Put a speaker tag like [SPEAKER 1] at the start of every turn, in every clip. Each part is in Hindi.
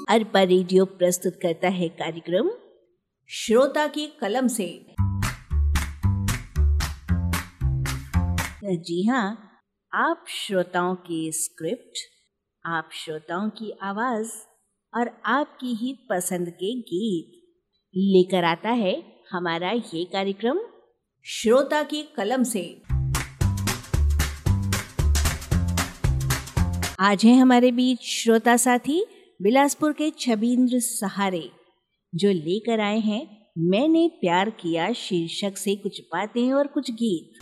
[SPEAKER 1] अरपा रेडियो प्रस्तुत करता है कार्यक्रम श्रोता की कलम से। जी हाँ, आप श्रोताओं की स्क्रिप्ट, आप श्रोताओं की आवाज और आपकी ही पसंद के गीत लेकर आता है हमारा ये कार्यक्रम श्रोता की कलम से। आज है हमारे बीच श्रोता साथी बिलासपुर के छबिंद्र सहारे, जो लेकर आए हैं मैंने प्यार किया शीर्षक से कुछ बातें और कुछ गीत।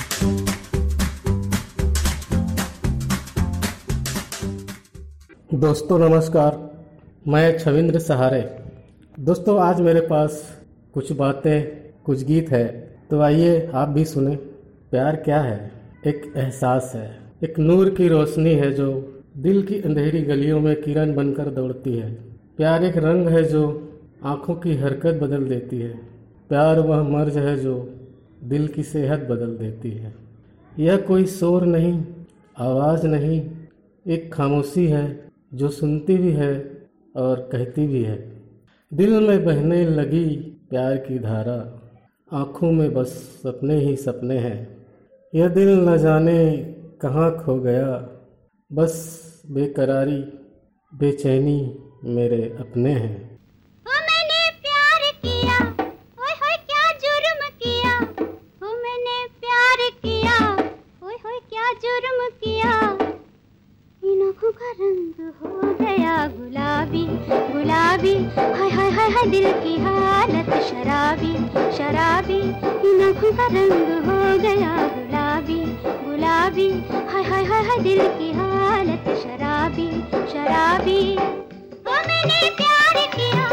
[SPEAKER 2] दोस्तों नमस्कार, मैं छबिंद्र सहारे। दोस्तों आज मेरे पास कुछ बातें कुछ गीत है, तो आइए आप भी सुने। प्यार क्या है? एक एहसास है, एक नूर की रोशनी है जो दिल की अंधेरी गलियों में किरण बनकर दौड़ती है। प्यार एक रंग है जो आँखों की हरकत बदल देती है। प्यार वह मर्ज है जो दिल की सेहत बदल देती है। यह कोई शोर नहीं, आवाज़ नहीं, एक खामोशी है जो सुनती भी है और कहती भी है। दिल में बहने लगी प्यार की धारा, आँखों में बस सपने ही सपने हैं। यह दिल न जाने कहाँ खो गया, बस बेकरारी बेचैनी मेरे अपने हैं।
[SPEAKER 3] ओ मैंने प्यार किया, ओए होए क्या जुर्म किया। ओ मैंने प्यार किया, ओए होए क्या जुर्म किया। इन आँखों का रंग हो गया गुलाबी गुलाबी, हाय हाय हाय हाय दिल की हालत शराबी शराबी। इन आँखों का रंग हो गया गुलाबी गुलाबी, हाय हाय हाय हाय दिल की हालत शराबी शराबी। ओ मैंने प्यार किया।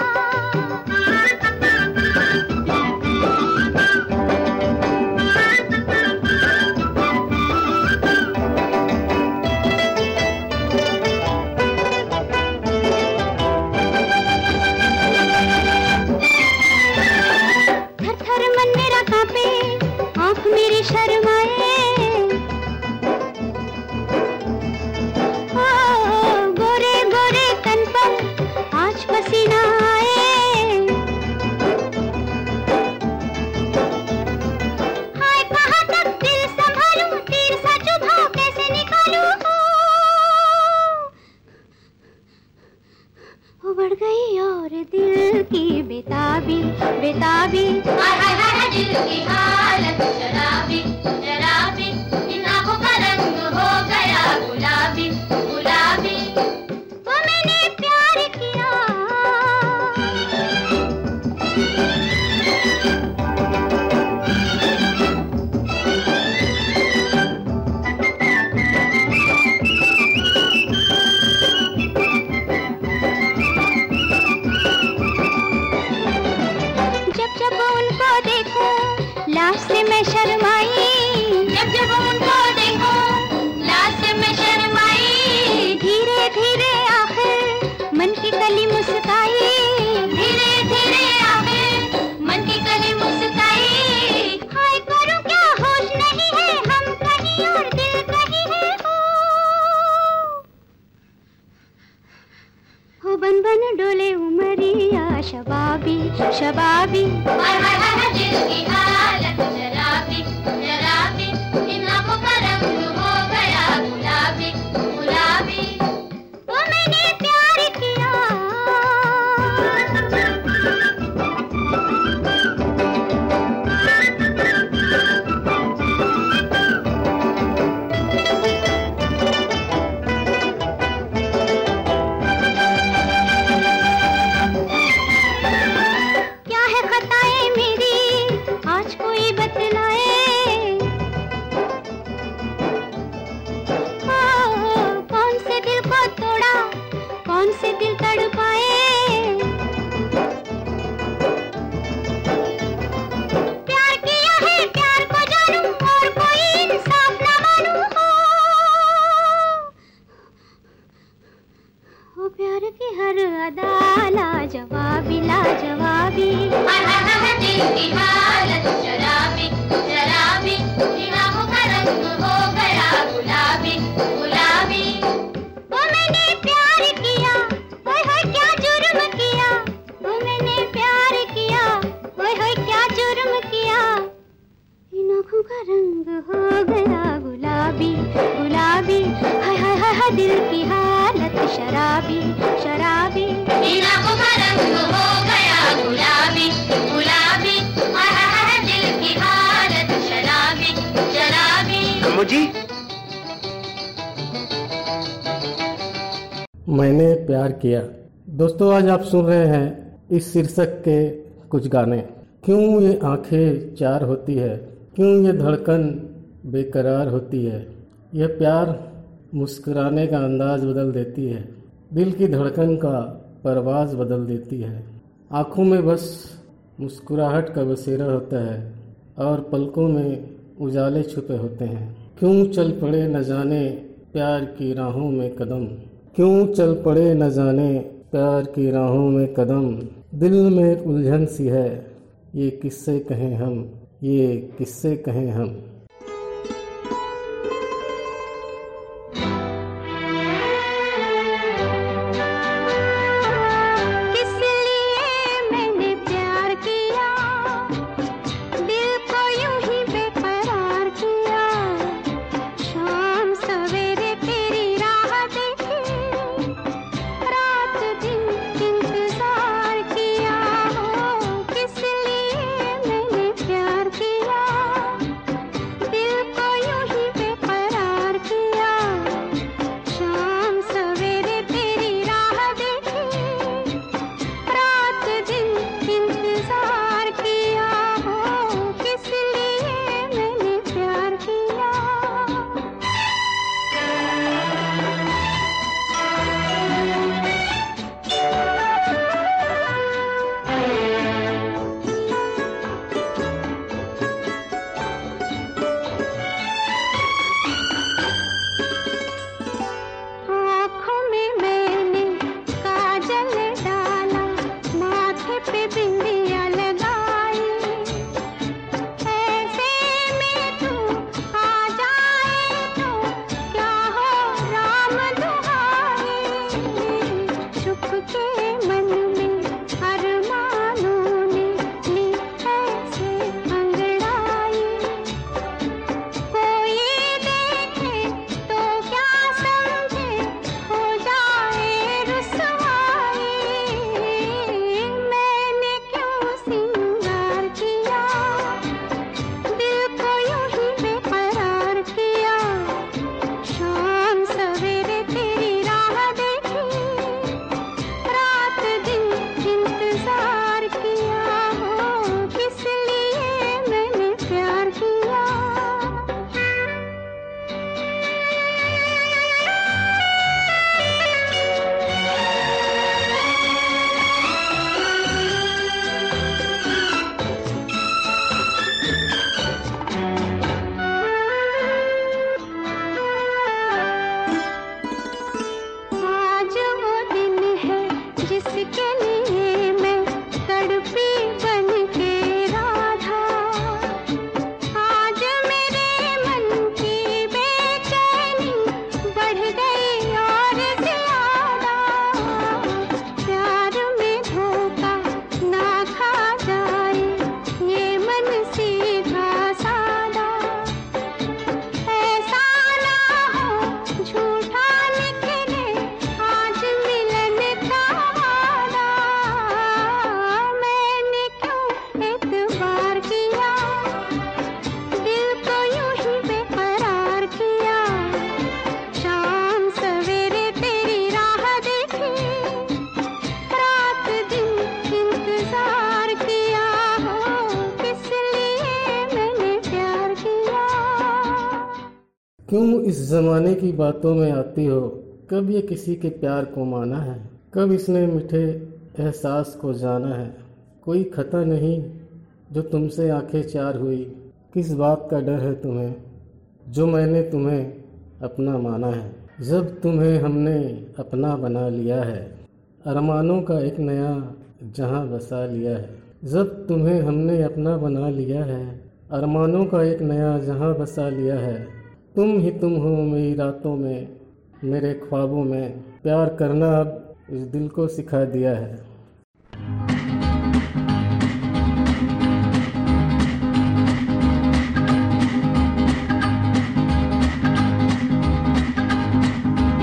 [SPEAKER 3] थर थर मन मेरा कांपे, आँख मेरी शर्माए। पसीना आए, हाय कहाँ तक दिल संभालूं, तीर सा चुभा कैसे निकालूं। हो बढ़ गई और दिल की बेताबी बेताबी, हाय हाय हाय दिल की हालत शराबी शराबी। इन आँखों का रंग हो गया गुलाबी गुलाबी। लाश से मैं शर्माई, जब जब उनको देखो लाश से मैं शर्माई। धीरे धीरे आखिर मन की कली मुस्काई, धीरे धीरे आखिर मन की कली मुस्काई। हाय करूं क्या होश नहीं है, हम कहीं और दिल कहीं है। हो बन बन डोले उमरिया शबाबी शबाबी, हाय हाय हाय दिल की हालत शराबी शराबी। इन आँखों का रंग हो गया गुलाबी गुलाबी। ओ मैंने प्यार किया। क्या है खताएं मेरी, आज कोई बतलाए। कौन से दिल को तोड़ा, कौन से दिल तड़पाए। प्यार किया है प्यार को जानूं, और कोई इंसाफ ना मानूं। हो प्यार की हर अदा लाजवाबी लाजवाबी, हाय हाय हाय दिल की हालत शराबी शराबी। इन आँखों का रंग हो गया गुलाबी गुलाबी। ओ मैंने प्यार किया, ओए होए क्या है दिल की हालत शराबी शराबी,
[SPEAKER 4] आँखों का रंग हो गया गुलाबी गुलाबी, है दिल की हालत शराबी शराबी।
[SPEAKER 5] मुझे
[SPEAKER 2] मैंने प्यार किया। दोस्तों, आज आप सुन रहे हैं इस शीर्षक के कुछ गाने। क्यों ये आंखें चार होती है, क्यों ये धड़कन बेकरार होती है, यह प्यार मुस्कुराने का अंदाज बदल देती है, दिल की धड़कन का परवाज बदल देती है। आँखों में बस मुस्कुराहट का बसेरा होता है और पलकों में उजाले छुपे होते हैं। क्यों चल पड़े न जाने प्यार की राहों में कदम, क्यों चल पड़े न जाने प्यार की राहों में कदम, दिल में एक उलझन सी है, ये किससे कहें हम, ये किससे कहें हम। क्यों इस ज़माने की बातों में आती हो, कब ये किसी के प्यार को माना है, कब इसने मीठे एहसास को जाना है। कोई खता नहीं जो तुमसे आंखें चार हुई, किस बात का डर है तुम्हें जो मैंने तुम्हें अपना माना है। जब तुम्हें हमने अपना बना लिया है, अरमानों का एक नया जहां बसा लिया है। जब तुम्हें हमने अपना बना लिया है, अरमानों का एक नया जहां बसा लिया है। तुम ही तुम हो मेरी रातों में, मेरे ख्वाबों में, प्यार करना अब इस दिल को सिखा दिया है।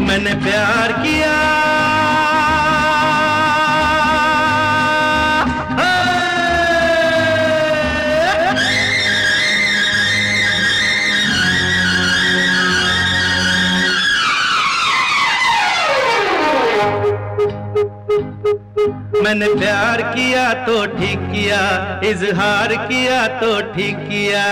[SPEAKER 5] मैंने प्यार किया मैंने प्यार किया तो ठीक किया, इजहार किया तो ठीक किया।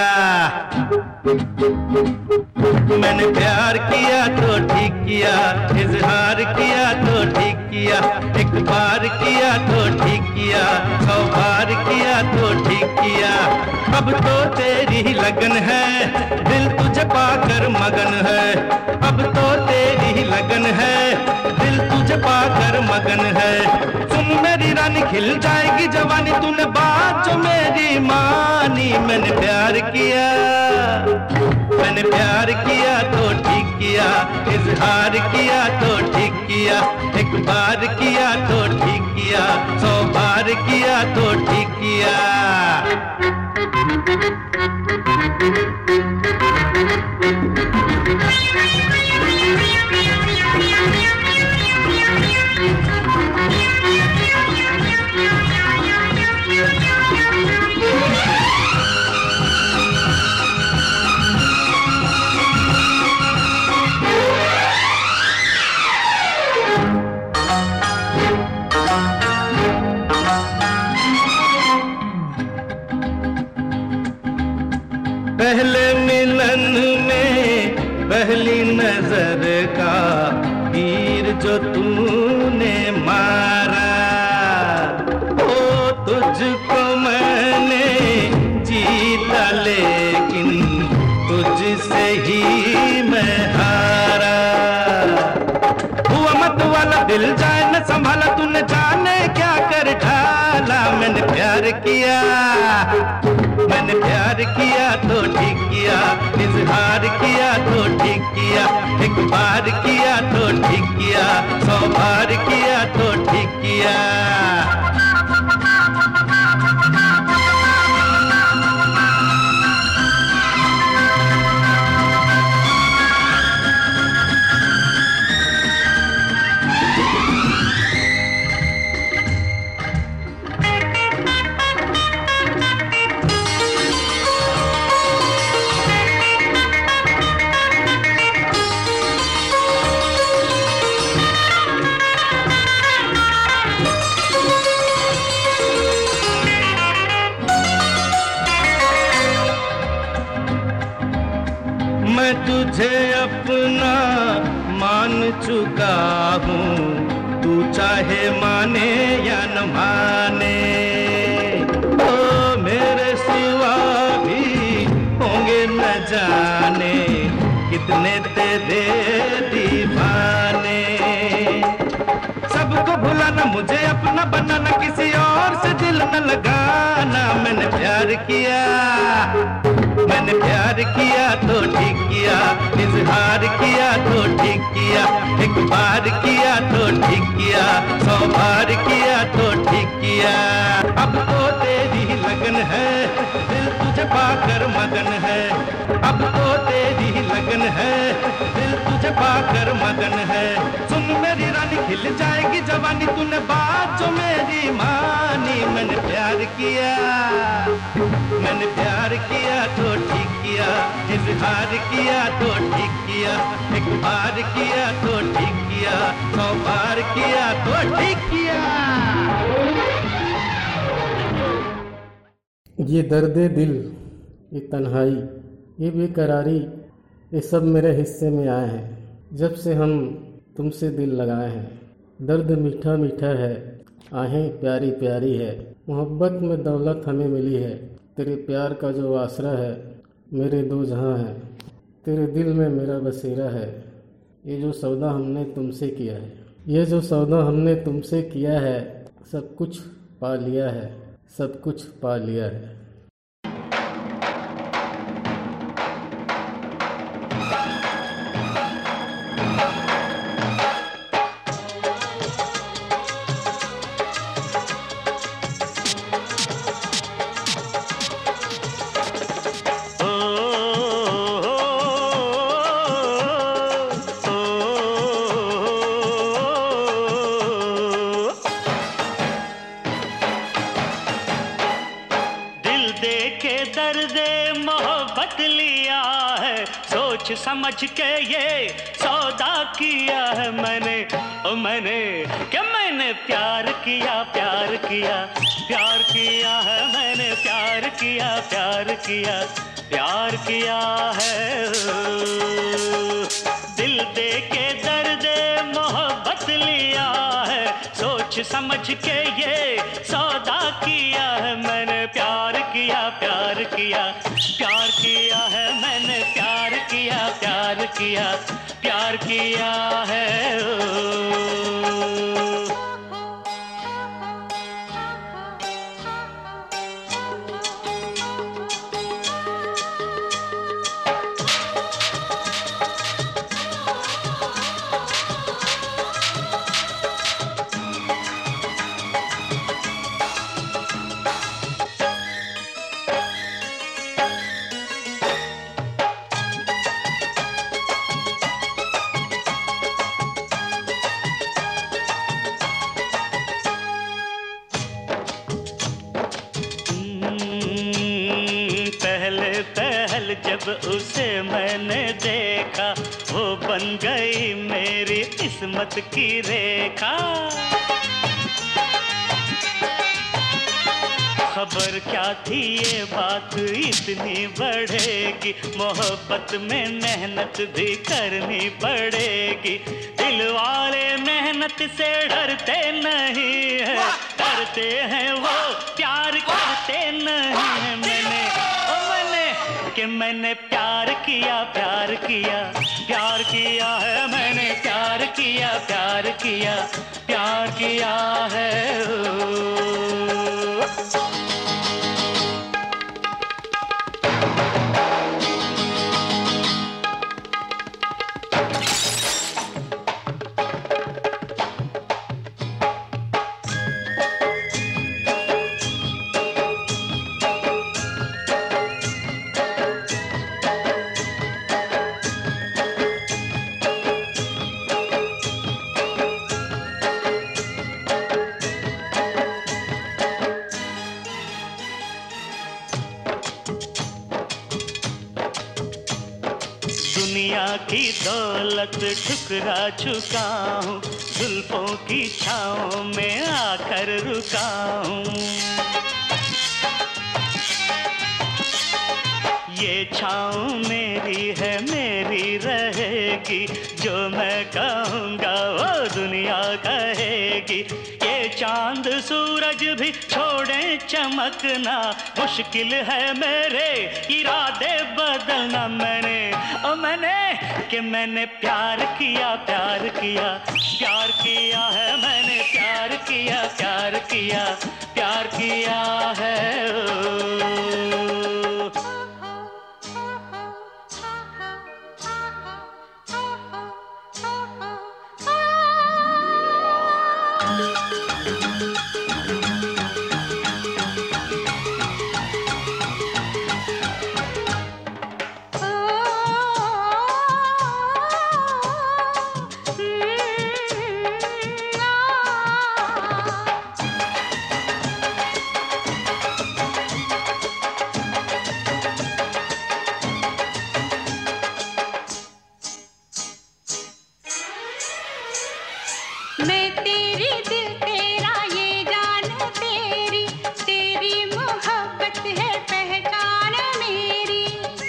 [SPEAKER 5] मैंने प्यार किया तो ठीक किया, इजहार किया तो ठीक किया। एक बार किया तो ठीक किया, 100 बार किया तो ठीक किया। अब तो तेरी ही लगन है, दिल तुझे पाकर मगन है। अब तो तेरी ही लगन है, दिल तुझे पाकर मगन है। सुन मेरी रानी खिल जाएगी जवानी, तूने बात जो मेरी मानी। मैंने प्यार किया, मैंने प्यार किया तो ठीक किया, इजहार किया तो ठीक किया। एक बार किया तो ठीक किया, 100 बार किया तो ठीक किया। पहले मिलन में पहली नजर का तीर जो तूने मारा, ओ तुझको मैंने जीता लेकिन तुझसे ही मैं हारा। हुआ मत वाला दिल जाए न संभाला, तूने जाने क्या कर ढाला। मैंने प्यार किया, मैंने प्यार किया तो ठीक किया, इजहार किया तो ठीक किया। एक बार किया तो ठीक किया, 100 बार किया तो ठीक किया। मैं तुझे अपना मान चुका हूँ, तू चाहे माने या न माने। ओ मेरे सिवा भी होंगे न जाने कितने तेरे दीवाने। सबको भुलाना, मुझे अपना बनाना, किसी और से दिल न लगाना। मैंने प्यार किया, मैंने प्यार किया तो ठीक किया, इजहार किया तो ठीक किया। एक बार किया तो ठीक किया, 100 बार किया तो ठीक किया। अब तो तेरी ही लगन है, दिल तुझे पाकर मगन है। अब तो तेरी ही लगन है, दिल तुझे पाकर मगन है। सुन मेरी रानी खिल जाएगी जवानी, तूने बात जो मेरी मानी। मैंने प्यार किया, मैंने प्यार किया तो ठीक किया, इजहार किया तो ठीक किया। एक बार किया तो ठीक किया, 100 बार किया तो ठीक किया।
[SPEAKER 2] ये दर्दे दिल, ये तन्हाई, ये बेकरारी, ये सब मेरे हिस्से में आए हैं जब से हम तुमसे दिल लगाए हैं। दर्द मीठा मीठा है, आहें प्यारी प्यारी है। मोहब्बत में दौलत हमें मिली है, तेरे प्यार का जो आसरा है मेरे दो जहां है। तेरे दिल में मेरा बसेरा है, ये जो सौदा हमने तुमसे किया है। ये जो सौदा हमने तुमसे किया है, सब कुछ पा लिया है, सब कुछ पा लिया है।
[SPEAKER 6] लिया है, सोच समझ के ये सौदा किया है मैंने, ओ मैंने क्या मैंने प्यार किया, प्यार किया, प्यार किया है मैंने, प्यार किया, प्यार किया, प्यार किया है। दिल दे के दर्द मोहब्बत लिया है, सोच समझ के ये सौदा किया है मैंने, प्यार किया, प्यार किया, प्यार किया है मैंने, प्यार किया, प्यार किया, प्यार किया है। पहल जब उसे मैंने देखा, वो बन गई मेरी किस्मत की रेखा। खबर क्या थी ये बात इतनी बढ़ेगी, मोहब्बत में मेहनत भी करनी पड़ेगी। दिल वाले मेहनत से डरते नहीं है, डरते हैं वो प्यार करते नहीं है। मैंने प्यार किया, प्यार किया, प्यार किया है मैंने, प्यार किया, प्यार किया, प्यार किया है। दुनिया की दौलत ठुकरा चुका हूँ, जुल्फों की छाँव में आकर रुका हूँ। ये छाँव मेरी है, मेरी रहेगी, जो मैं कहूँगा वो दुनिया कहेगी। ये चांद सूरज भी छोड़े चमकना, मुश्किल है मेरे इरादे बदलना। मैंने प्यार किया, प्यार किया, प्यार किया है मैंने, प्यार किया, प्यार किया, प्यार किया है।
[SPEAKER 3] मैं तेरी दिल तेरा ये जान तेरी, तेरी मोहब्बत है पहचान मेरी।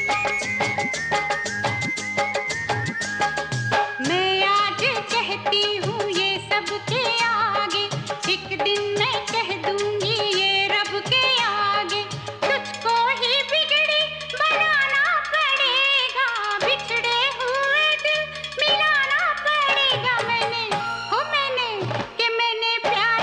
[SPEAKER 3] मैं आज कहती हूँ ये सबके आगे, एक दिन मैं कह दूंगी ये रब के आगे। तुझको ही बिगड़ी बनाना पड़ेगा, बिछड़े हुए दिल मिलाना पड़ेगा। मैंने प्यार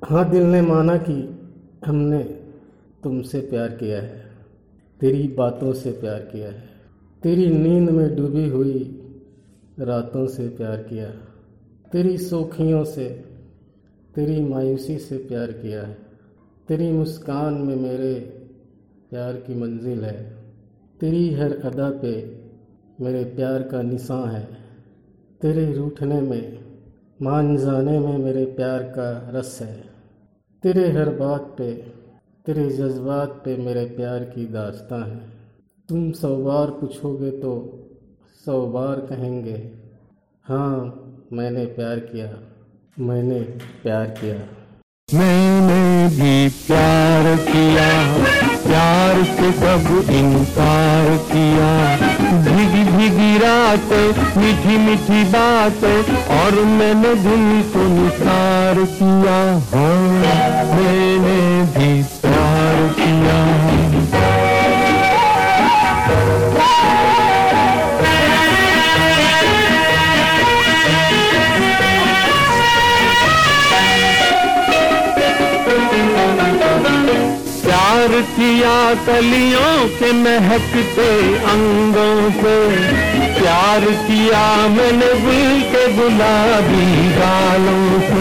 [SPEAKER 2] हाँ, दिल ने माना कि हमने तुमसे प्यार किया है, तेरी बातों से प्यार किया है, तेरी नींद में डूबी हुई रातों से प्यार किया, तेरी शौखियों से, तेरी मायूसी से प्यार किया है, तेरी मुस्कान में मेरे प्यार की मंजिल है, तेरी हर अदा पे मेरे प्यार का निशान है, तेरे रूठने में, मान जाने में मेरे प्यार का रस है, तेरे हर बात पे, तेरे जज्बात पे मेरे प्यार की दास्तां है। तुम 100 बार पूछोगे तो 100 बार कहेंगे, हाँ मैंने प्यार किया, मैंने प्यार किया।
[SPEAKER 7] मैंने भी प्यार किया, प्यार से कब इनकार किया। भीगी भीगी रात, मीठी मीठी बात, और मैंने दिल को निसार किया। हाँ मैंने भी प्यार किया। प्यार किया कलियों के महकते अंगों से, प्यार किया मैंने गुल के गुलाबी गालों से।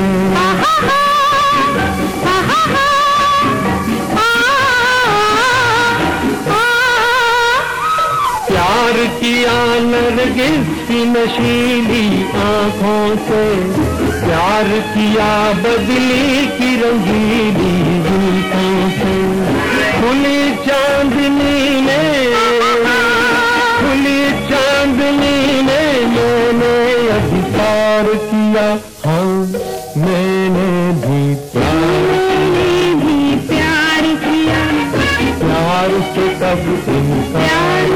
[SPEAKER 7] प्यार किया नरगिस की नशीली आँखों से, प्यार किया बदली की रंगीली जुल्फों से। खुली चांदनी में, खुली चांदनी में मैंने अधिकार किया। हाँ मैंने भी प्यार किया। प्यार से कब इनकार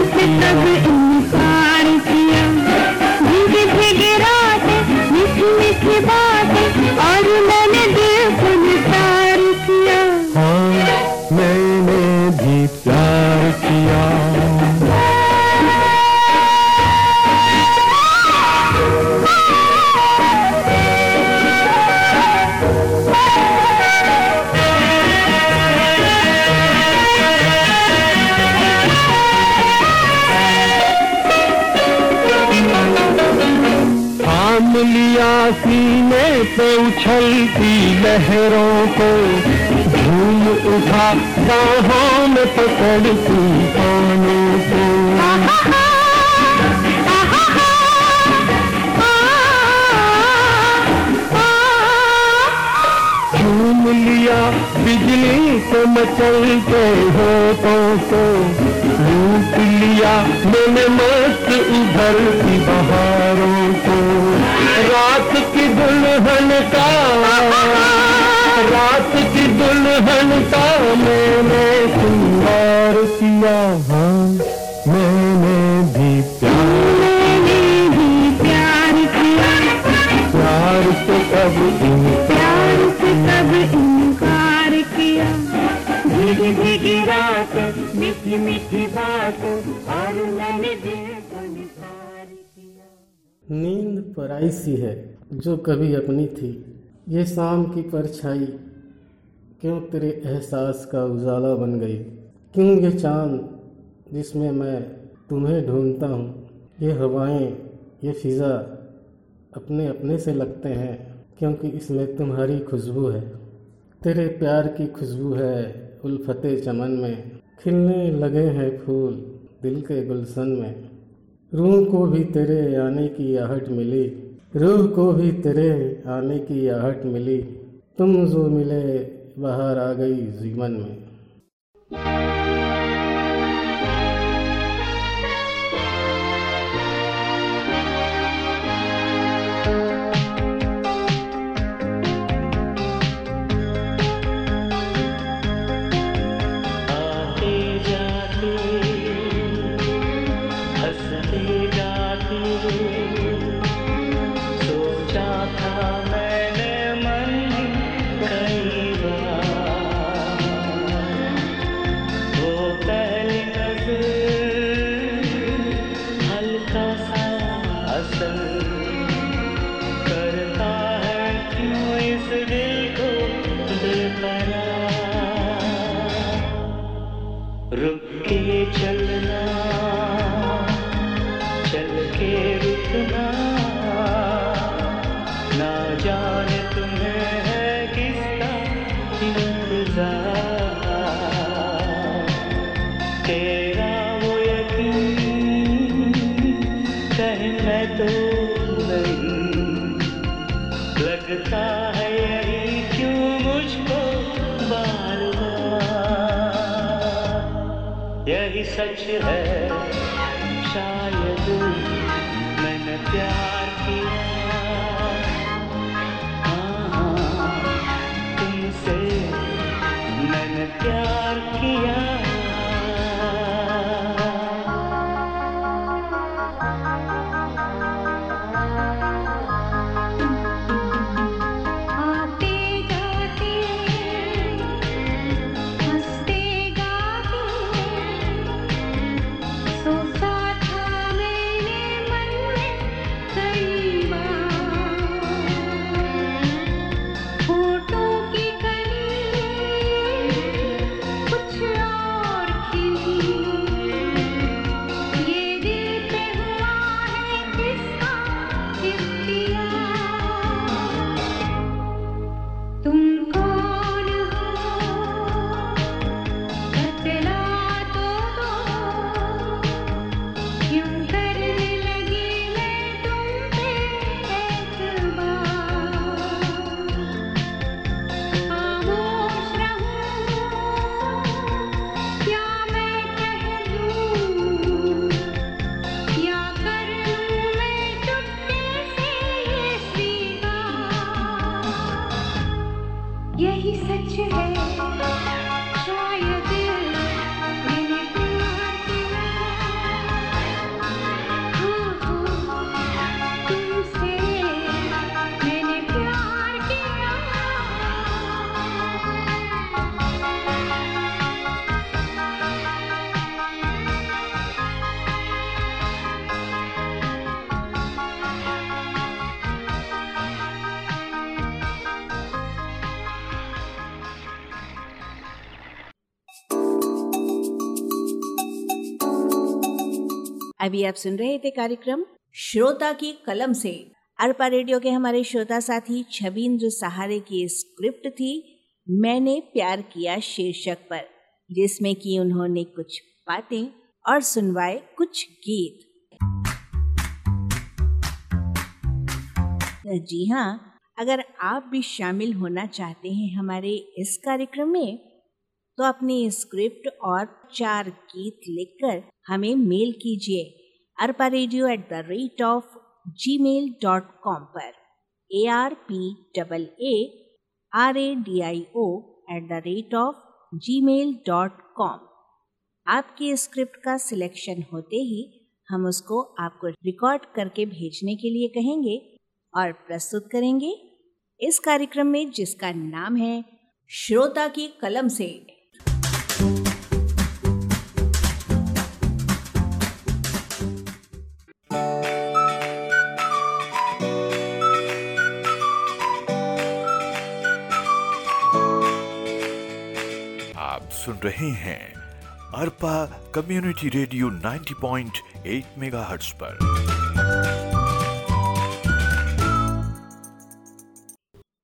[SPEAKER 7] किया। भीगी भीगी रात, मीठी मीठी बात, और मैंने दिल को निसार किया। हाँ मैंने भी प्यार किया। थाम लिया सीने पे उछलती लहरों को, झूम उठा बाहों में पकड़ती पानों को। झूम लिया बिजली को मचलते होठों को, लूट लिया मैंने मस्त उभरती बहारों को। रात की दुल्हन का, रात की दुल्हन का मैंने श्रृंगार किया। हाँ मैंने भी प्यार किया। प्यार से कब इनकार किया। भीगी भीगी रात, मीठी मीठी बात, और मैंने दिल को निसार किया।
[SPEAKER 2] नींद पराई सी है जो कभी अपनी थी, ये शाम की परछाई क्यों तेरे एहसास का उजाला बन गई। क्यों ये चांद जिसमें मैं तुम्हें ढूंढता हूँ, ये हवाएं, ये फिज़ा अपने अपने से लगते हैं, क्योंकि इसमें तुम्हारी खुशबू है। तेरे प्यार की खुशबू है उल्फते चमन में, खिलने लगे हैं फूल दिल के गुलशन में। रूह को भी तेरे आने की आहट मिली, रूह को भी तेरे आने की आहट मिली। तुम जो मिले बाहर आ गई जीवन में।
[SPEAKER 6] वो लगता है यही क्यों मुझको बार बार। यही सच है शायद मैंने प्यार किया, हाँ तुमसे मैंने प्यार किया।
[SPEAKER 1] अभी आप सुन रहे थे कार्यक्रम श्रोता की कलम से। अरपा रेडियो के हमारे श्रोता साथी छविंद्र सहारे की स्क्रिप्ट थी मैंने प्यार किया शीर्षक पर, जिसमें कि उन्होंने कुछ बातें और सुनवाए कुछ गीत। जी हाँ, अगर आप भी शामिल होना चाहते हैं हमारे इस कार्यक्रम में तो अपनी स्क्रिप्ट और 4 गीत लिखकर हमें मेल कीजिए arparadio@gmail.com पर arparadio@gmail.com। आपकी स्क्रिप्ट का सिलेक्शन होते ही हम उसको आपको रिकॉर्ड करके भेजने के लिए कहेंगे और प्रस्तुत करेंगे इस कार्यक्रम में, जिसका नाम है श्रोता की कलम से।
[SPEAKER 8] सुन रहे हैं अरपा कम्युनिटी रेडियो 90.8 मेगाहर्ट्ज पर।